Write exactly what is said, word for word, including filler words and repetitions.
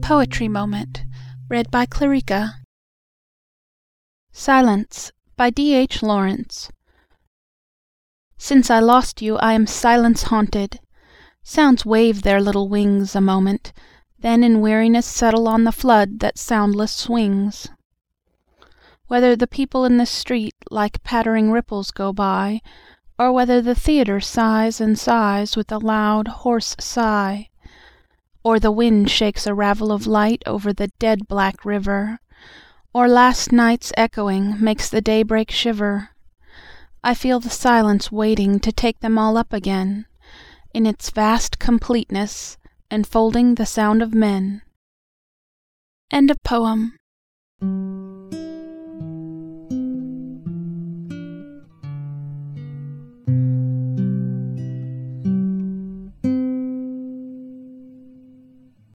Poetry Moment. Read by Clarika. Silence by D. H. Lawrence. Since I lost you I am silence haunted. Sounds wave their little wings a moment, then in weariness settle on the flood that soundless swings. Whether the people in the street like pattering ripples go by, or whether the theatre sighs and sighs with a loud hoarse sigh, or the wind shakes a ravel of light over the dead black river, or last night's echoing makes the daybreak shiver, I feel the silence waiting to take them all up again, in its vast completeness, enfolding the sound of men. End of poem.